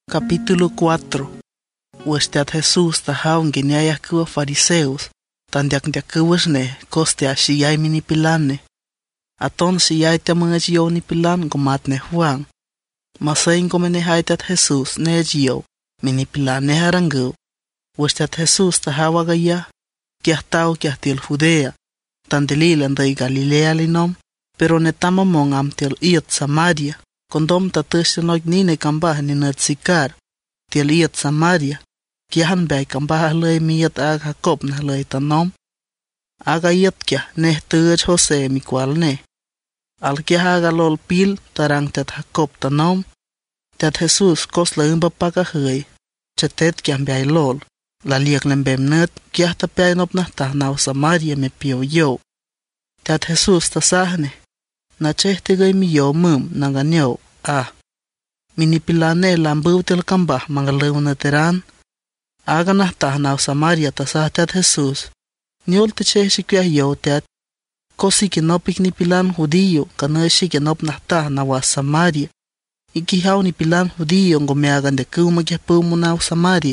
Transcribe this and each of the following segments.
Capítulo 4. Westiat Jesús tajaun guineayas kuwa fariseus, tandiakdiakuwasne kostia shiyay minipilane. Aton shiyay tamangajiyo ni pilan gomatne Juan. Masain gomenehaitat Jesús nejiyo minipilane harangu. Westiat Jesús tahawagaya, kiahtau kiahtil Judea, tandelilan day Galilea linom, pero netamamong amtil iat Samaria. Kondom tatusinoig nine kambah ni natsikar, til iat Samaria, kiahan bay kambah lay miyat ag Jacob na lay tanom. Aga iat kia neh tuj Jose mikwal ne. Al kia aga lol pil tarang tet Jacob tanom. Tet Jesus kos la umbapaka huy, chatet kia bay lol. La liak lembem nut kia tapay nop na tahnaw Samaria me pio yo. Tet Jesus tasahne. Na chehtigay miyo mum nanganyo minipilane lambu til kambah mangalaw na teran. Aga na tahnaw Samaria tasah tet Jesus. Niol te chehsikya yo tet. Kosi kinopik ni pilan Judío kanashi kinop na tahnawa Samaria. Ikihaw ni pilan Judío ngomeagan de kumagyapu munaw Samaria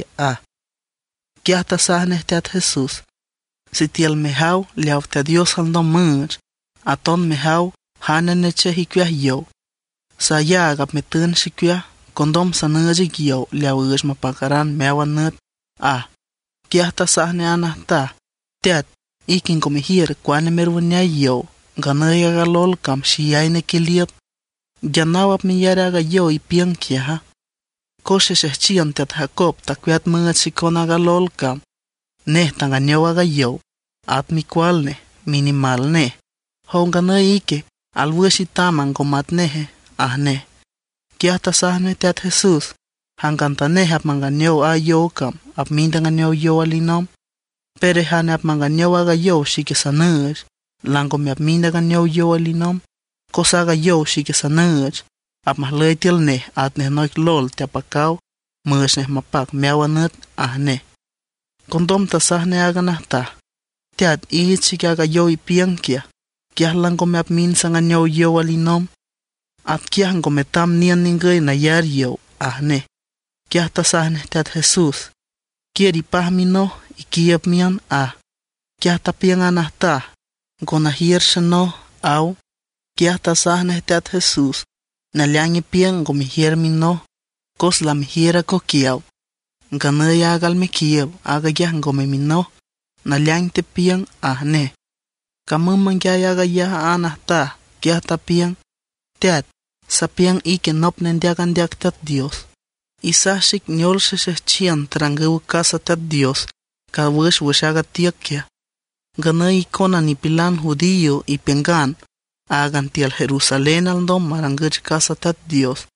Kya tasahne tet Jesus. Si tiel mehaw liaw te Dios haldom munch. Aton mehaw hanen neche hikya yo. Sa yagap metun shikya, kondom sa najig yo liaw ush mapakaran mewan nut. Kya tasahne anahta. Tet, ikin komihir kwane merwanya yo, ganaya galol kam shiyay ne kiliap. Ganawap miyaraga yo ipiang kya. Koshe shehchian tet Jacob takwat mga shikona galol kam. Neh tanganyawaga yo, at mikwal ne, minimal ne. Hong ganay ike, alwashi tamang gomat nehe, ne. Kya tasahne tet Jesus, hanggang taneh ap manganyaw ayo kam, ap mindanganyaw yo alinom. Pere hane ap manganyaw aga yo shike sanaj, langom ap mindanganyaw yo alinom. Kosaga yo shike sanaj, ap mahlaytil ne at neh noik lol tiapakaw, mus neh mapak meawanat ne. Kondom tasahne aga nahta. Tiat iit shike aga yo ipiang kia. Kya lang kome ap minsan anyaw yo alinom. At kya hang kome tam niyan ningay na yar yo ne. Kya tasahne tet Jesus. Kya ripahmino ikiyap miyan Kya tapiang anahta. Gonahir shano aw. Kya tasahne tet Jesus. Nalyangi piang gomihir mino. Kos lamihira ko kiyaw. Ganay agal me kiyaw agagya hang gome mino. Nalyang te piang ne. Kamu mangyayaga ya anahta, kya tapiang. Tet, sapiang ikinop nendiagan diak tet Dios. Isashik nyol sheshechian trangawu kasa tet Dios, kawish wishaga tiak kya. Gana ikona ni pilan Judío ipengan, agan tial Jerusalén aldom marangaj kasa tet Dios.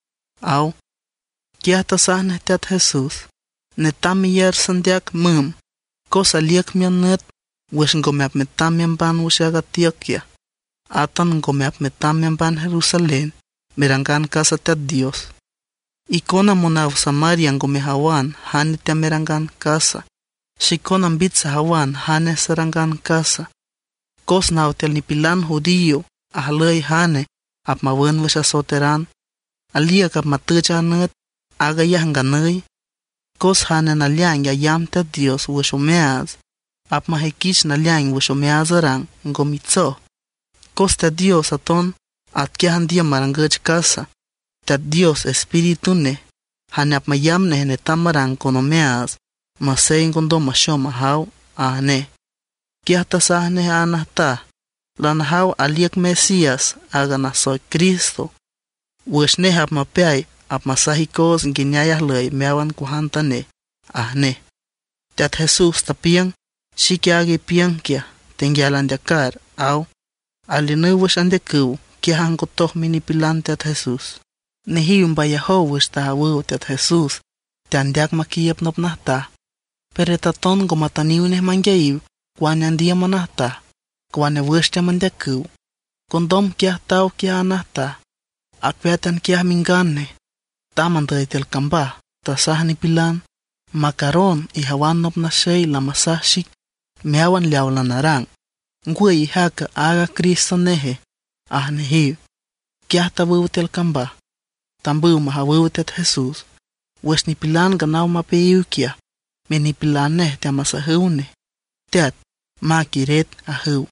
Kya tasahne tet Jesus. Netami yer sandiak mum, kosa liak mian net. Wish ngomeap metamian ban wishaga tiakya. Atan ngomeap metamian ban Jerusalén, merangan kasa tet Dios. Ikona monav Samaria ngomehawan, hane te merangan kasa. Shikona bitsa hawan, hane sarangan kasa. Kos nautel ni pilan Judío, ahlay hane, ap mawan wisha soteran. Aliak ap matucha net, agayah ganay. Kos hane nalyang yayam tet Dios wish umeaz. Ap mahekich na liang wisho meazarang ngomitso. Kosta Dios aton at kiahan dia marangaj kasa. Tat Dios espiritu ne. Hane ap mayam ne tamarang kono meaz. Masayin kondo masyo mahaw ne. Kia tasahne anahta. Lanahaw aliak Mesias aga na soy Cristo. Wish ne ap mapay ap masahikos ginyayah lay meawan kuhanta ne ne. Tat Jesus tapiang. Shikyagi piang kia, tengyalan dakar, alinuwas andeku, kia hangotoh minipilan tet Jesus. Nehiyum ba Yahowas tahawu tet Jesus, tiandiak makiyap nop nahta. Pero taton gomataniw neh mangyayiw, kwan yandiya manahta, kwan ewustya mandeku. Kondom kia tau kia anahta, akwetan kia mingane, tamanday tel kamba, tasah ni pilan, makaron ihawan nop na shay lamasashik, meawan liaw lanarang. Ngui haka aga Kristo nehe. Nehiw. Kya tabu tel kamba. Tambu mahawu tet Jesus. Wes nipilan ganaw mapeiu kia. Me nipilan neh te amasahiu ne. Teat, ma kiret ahiu.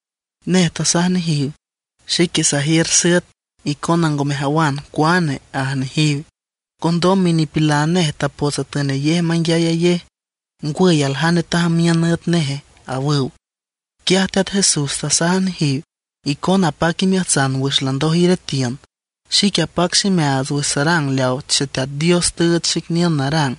Neh tasah nehiu. Shiki sahir set. Ikonan gomehawan kuane nehiu. Kondom mi nipilan neh taposa tene ye mangyaya ye. Ngwe alhane tahamianet nehe awiu. Kia teat Jesus tasah nehiu. Ikon apaki miatsan wish landohiretian. Shiki apaksi meaz wisarang liao tshetiat Dios teut shiknian narang.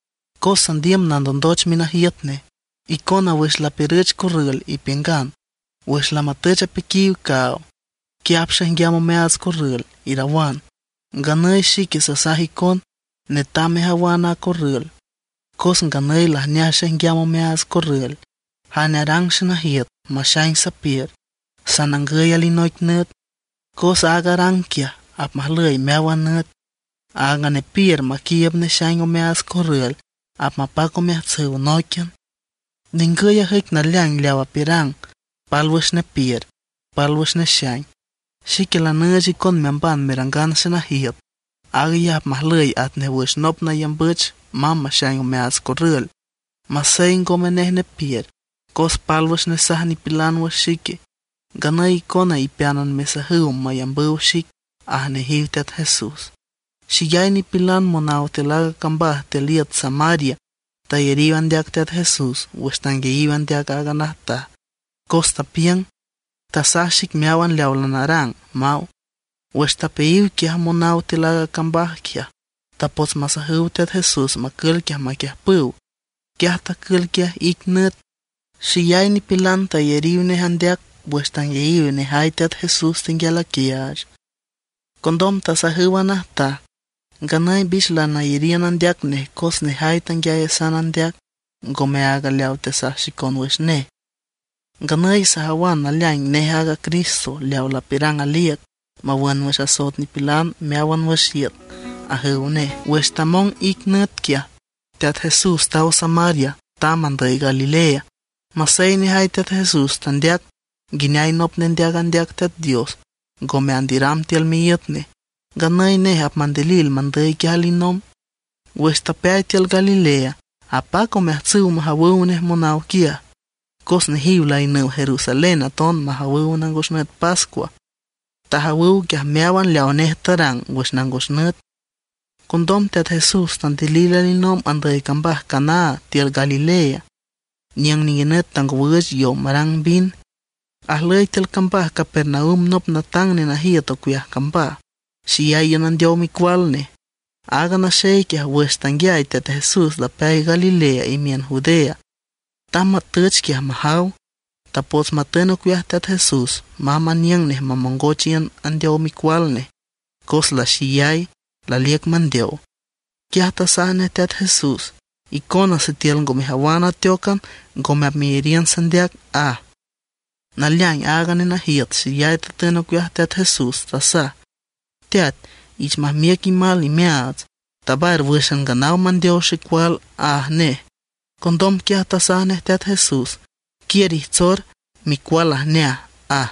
Kosan diem nandondoch minahietne. Ikona wish la perich korril ipengan. Wish la matecha pekiu kao. Kiapsha ngiamo meaz korril irawan. Ganay shiki sasahikon netame hawana korril. Kosan ganay la nyasha ngiamo meaz korril. Hanarang shinahiet mashain sapir. Sanangay alinoik net. Kos agarang kia ap mahlay meawan net. Agane pir makieb ne shaingo meaz korril. Ap mapako meazeu noikian. Ningaya hik na liang liawa pirang. Palwish ne pir. Palwish ne shain. Shiki la neji kon memban merangan sinahiet. Agya ap mahlay at ne wish nop na yambuch. Mama shaingo meaz korril. Masayin gomeneh ne pir. Kos palwish ne sahni pilan wa shiki. Ganay ikona ipianan mesahiu mayambu shik. Nehiu teat Jesus. Shiyay ni pilan monaw telaga kambah teliat Samaria. Tayeriban diak teat Jesus. Westangeiban diak aganahta. Kosta piang. Tasashik miawan liaulanarang. Mau. Westapeiu kia monaw telaga kambah kia. Tapos masahiu teat Jesus makul kia makia puu. Kia takul kia iknet. Shiyay ni pilan tayeriu nehandiak. Westangeiu nehai teat Jesus tingyala kiaj. Kondom tasahiwan ahta. Ganay bishla na irianan diak ne kos ne haitan gaya sanan diak. Gome aga liao tesah shikon wish ne. Ganay sahawan na liang ne haga Kristo liao la pirang aliak. Mawan wish asot ni pilan meawan wish yet. Ahiu ne wish tamong iknet kia. Teat Jesus tao Samaria tamanday Galilea. Masay ni hai teat Jesus tan diak. Ginyay nop nendiagan diak teat Dios. Gome andiram tiel miyetne. Ganay ne ap mandelil manday kialinom. Westapay tiel Galilea. Apako mehtziu mahawiuneh monaw kia. Kos nehiu la ineu Jerusalén aton mahawiu nangosnet Pascua. Tahawiu kia meawan liaoneh tarang wish nangosnet. Kondom teat Jesus tan delil alinom anday kambah Kana tiel Galilea. Niang ninginet tangwij yo marang bin. Ahlay tel kambah Kapernaum nop natang ne nahiya to kuyah kambah. Shiyay yanan diaw mikwalne. Aga na shay kia westangyay teat Jesus la pay Galilea imian Judea. Tama tuch kia mahaw. Tapos mateno kuyah teat Jesus. Mama niyang ne mamongochian an diaw mikwalne. Kos la shiyay la liek man diaw. Kia tasane teat Jesus. Ikona se tiel gomehawana tiokan gome apmirian sandiak Nalyang aga na hiyat shiyay tateno kuyah teat Jesus tasa. Teat, ich mahmiak imal imeaz. Tabar wishan ganaw man Dios shikwal ne. Kondom kia tasane teat Jesus. Kieri tzor mikwal nea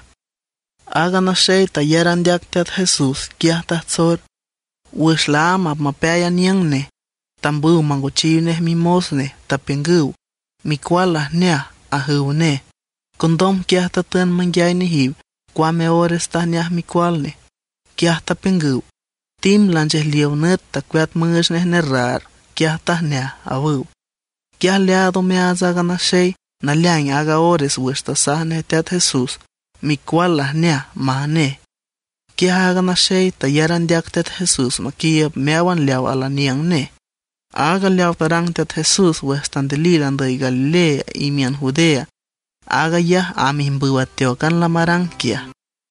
Aga na shay tayeran diak teat Jesus kia tzor. Wish la ama mapaya niyang ne. Tambu mangochiw neh mimosne tapengu. Mikwal nea ahiu ne. Kondom kia tatan mangyay nehiu. Kwame ores tahniah mikwalne. Kia tapengu. Tim lanjeh liaunet takwat mengesneh nerar. Kia tahniah awiu. Kia leado meaz aga na shay. Nalyang aga ores westasahne teat Jesus. Mikwal nea mahne. Kia aga na shay tayaran diak teat Jesus makiyab meawan liaw alaniang ne. Aga liaw tarang teat Jesus westan delilan day Galilea imian Judea. Aga ya amihimbuat tiokan lamarang kia.